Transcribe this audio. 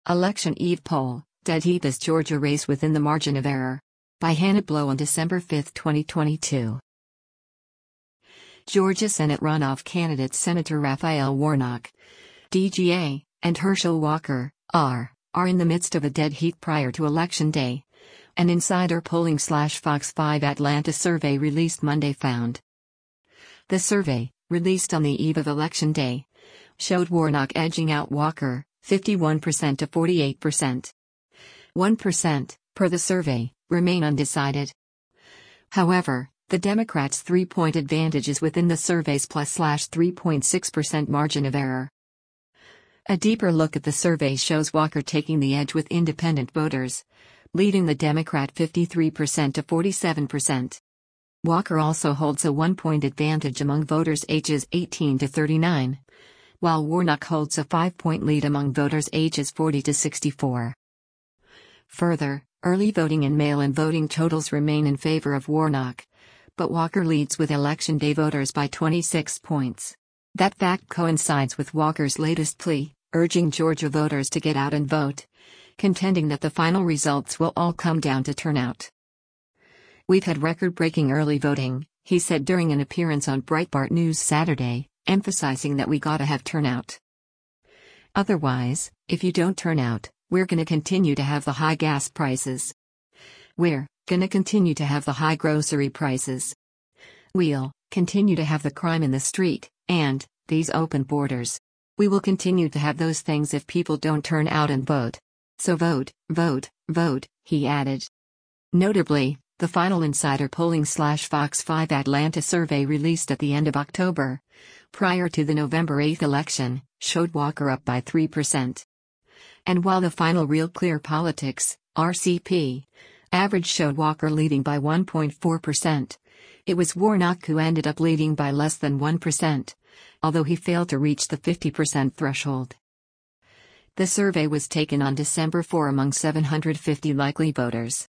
Election Eve Poll, Dead Heat as Georgia Race Within the Margin of Error. By Hannah Blow on December 5, 2022. Georgia Senate runoff candidates Senator Raphael Warnock, DGA, and Herschel Walker, R, are in the midst of a dead heat prior to Election Day. An insider polling /Fox 5 Atlanta survey released Monday found. The survey, released on the eve of Election Day, showed Warnock edging out Walker, 51% to 48%. 1%, per the survey, remain undecided. However, the Democrats' 3-point advantage is within the survey's +3.6% margin of error. A deeper look at the survey shows Walker taking the edge with independent voters, leading the Democrat 53% to 47%. Walker also holds a 1-point advantage among voters ages 18 to 39, while Warnock holds a 5-point lead among voters ages 40 to 64. Further, early voting and mail-in voting totals remain in favor of Warnock, but Walker leads with Election Day voters by 26 points. That fact coincides with Walker's latest plea, urging Georgia voters to get out and vote, contending that the final results will all come down to turnout. "We've had record-breaking early voting," he said during an appearance on Breitbart News Saturday, emphasizing that we gotta have turnout. "Otherwise, if you don't turn out, we're gonna continue to have the high gas prices. We're gonna continue to have the high grocery prices. We'll continue to have the crime in the street, and these open borders. We will continue to have those things if people don't turn out and vote. So vote, vote, vote," he added. Notably, the final insider polling /Fox 5 Atlanta survey released at the end of October, prior to the November 8 election, showed Walker up by 3%. And while the final Real Clear Politics, RCP, average showed Walker leading by 1.4%, it was Warnock who ended up leading by less than 1%, although he failed to reach the 50% threshold. The survey was taken on December 4 among 750 likely voters.